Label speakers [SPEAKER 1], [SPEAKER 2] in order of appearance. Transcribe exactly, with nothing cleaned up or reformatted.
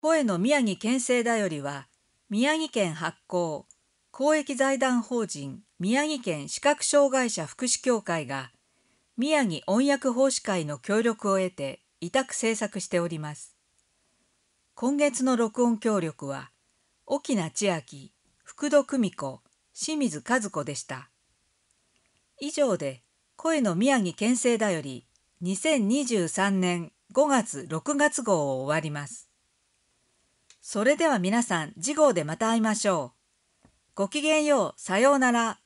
[SPEAKER 1] 声の宮城県政だよりは、宮城県発行、公益財団法人宮城県視覚障害者福祉協会が、宮城音訳奉仕会の協力を得て委託制作しております。今月の録音協力は、沖名千秋、福戸久美子、清水和子でした。以上で、声の宮城県政だよりにせんにじゅうさんねんごがつろくがつ号を終わります。それでは皆さん次号でまた会いましょう。ごきげんよう、さようなら。